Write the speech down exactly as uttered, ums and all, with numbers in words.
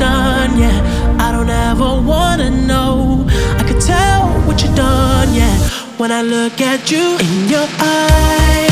done, yeah. I don't ever wanna know. I could tell what you done, yeah. When I look at you in your eyes,